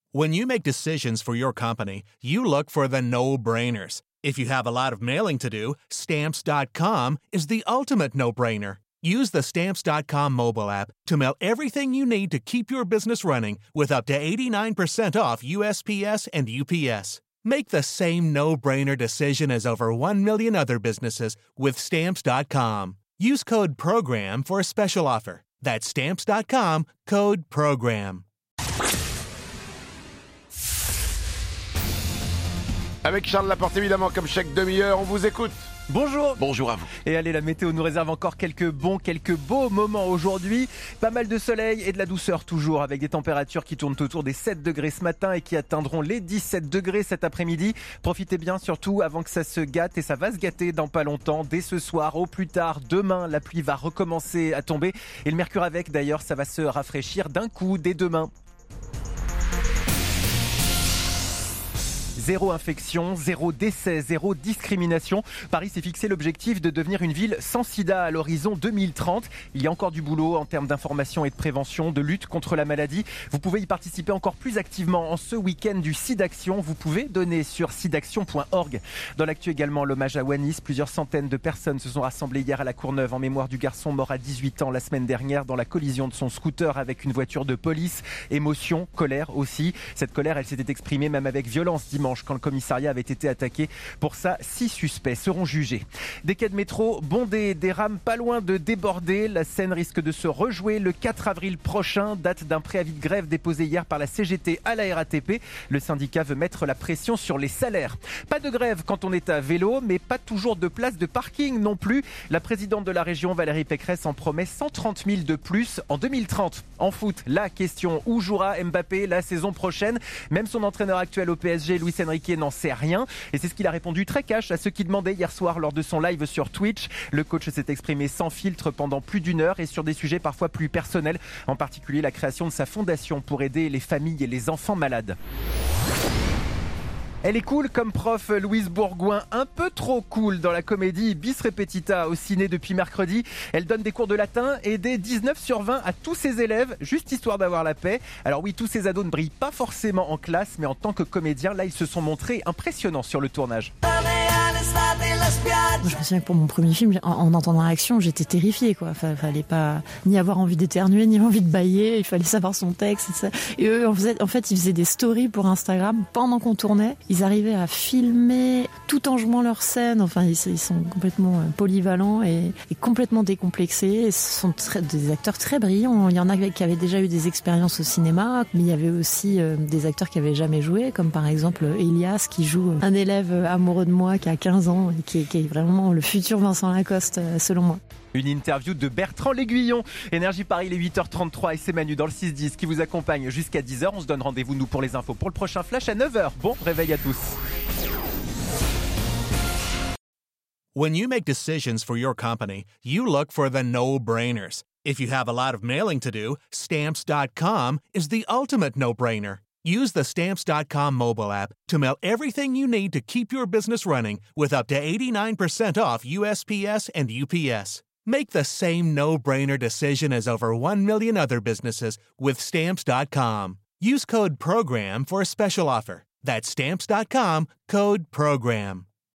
When you make decisions for your company, you look for the no-brainers. If you have a lot of mailing to do, Stamps.com is the ultimate no-brainer. Use the Stamps.com mobile app to mail everything you need to keep your business running with up to 89% off USPS and UPS. Make the same no-brainer decision as over 1 million other businesses with Stamps.com. Use code PROGRAM for a special offer. That's Stamps.com, code PROGRAM. Avec Charles Laporte, évidemment, comme chaque demi-heure, on vous écoute. Bonjour. Bonjour à vous. Et allez, la météo nous réserve encore quelques beaux moments aujourd'hui. Pas mal de soleil et de la douceur toujours, avec des températures qui tournent autour des 7 degrés ce matin et qui atteindront les 17 degrés cet après-midi. Profitez bien surtout avant que ça se gâte, et ça va se gâter dans pas longtemps. Dès ce soir, au plus tard, demain, la pluie va recommencer à tomber. Et le mercure avec, d'ailleurs, ça va se rafraîchir d'un coup dès demain. Zéro infection, zéro décès, zéro discrimination. Paris s'est fixé l'objectif de devenir une ville sans sida à l'horizon 2030. Il y a encore du boulot en termes d'information et de prévention, de lutte contre la maladie. Vous pouvez y participer encore plus activement en ce week-end du SIDAction. Vous pouvez donner sur sidaction.org. Dans l'actu également, l'hommage à Wanis. Plusieurs centaines de personnes se sont rassemblées hier à la Courneuve en mémoire du garçon mort à 18 ans la semaine dernière dans la collision de son scooter avec une voiture de police. Émotion, colère aussi. Cette colère, elle s'était exprimée même avec violence dimanche quand le commissariat avait été attaqué. Pour ça, 6 suspects seront jugés. Des quais de métro bondés, des rames pas loin de déborder. La scène risque de se rejouer le 4 avril prochain, date d'un préavis de grève déposé hier par la CGT à la RATP. Le syndicat veut mettre la pression sur les salaires. Pas de grève quand on est à vélo, mais pas toujours de place de parking non plus. La présidente de la région, Valérie Pécresse, en promet 130 000 de plus en 2030. En foot, la question: où jouera Mbappé la saison prochaine? Même son entraîneur actuel au PSG, Luis Enrique, n'en sait rien, et c'est ce qu'il a répondu très cash à ceux qui demandaient hier soir lors de son live sur Twitch. Le coach s'est exprimé sans filtre pendant plus d'une heure et sur des sujets parfois plus personnels, en particulier la création de sa fondation pour aider les familles et les enfants malades. Elle est cool comme prof, Louise Bourgoin, un peu trop cool dans la comédie Bis Repetita au ciné depuis mercredi. Elle donne des cours de latin et des 19 sur 20 à tous ses élèves, juste histoire d'avoir la paix. Alors oui, tous ces ados ne brillent pas forcément en classe, mais en tant que comédiens, là, ils se sont montrés impressionnants sur le tournage. Je me souviens que pour mon premier film, en entendant l'action, j'étais terrifiée, quoi. Fallait pas ni avoir envie d'éternuer, ni envie de bâiller. Il fallait savoir son texte. Et eux, en fait, ils faisaient des stories pour Instagram pendant qu'on tournait. Ils arrivaient à filmer tout en jouant leur scène. Enfin, ils sont complètement polyvalents et complètement décomplexés. Ce sont des acteurs très brillants. Il y en a qui avaient déjà eu des expériences au cinéma, mais il y avait aussi des acteurs qui avaient jamais joué, comme par exemple Elias, qui joue un élève amoureux de moi qui a 15 ans et qui est vraiment le futur Vincent Lacoste, selon moi. Une interview de Bertrand L'Aiguillon. Énergie Paris, il est 8h33 et c'est Manu dans le 6-10 qui vous accompagne jusqu'à 10h. On se donne rendez-vous, nous, pour les infos pour le prochain flash à 9h. Bon réveil à tous. When you make decisions for your company, you look for the no-brainers. If you have a lot of mailing to do, Stamps.com is the ultimate no-brainer. Use the Stamps.com mobile app to mail everything you need to keep your business running with up to 89% off USPS and UPS. Make the same no-brainer decision as over 1 million other businesses with Stamps.com. Use code PROGRAM for a special offer. That's Stamps.com, code PROGRAM.